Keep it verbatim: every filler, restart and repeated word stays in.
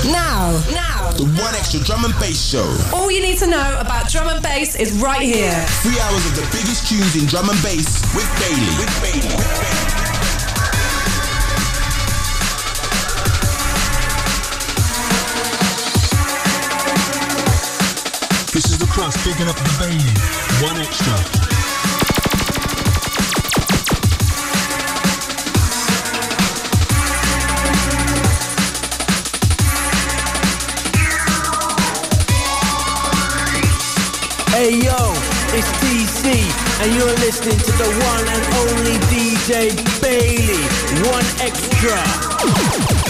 Now, now, the One Extra Drum and Bass Show. All you need to know about drum and bass is right here. Three hours of the biggest tunes in drum and bass with Bailey. With Bailey. With Bailey. This is the Cross, picking up the Bailey. One Extra. Hey yo, it's T C, and you're listening to the one and only D J Bailey. One Extra.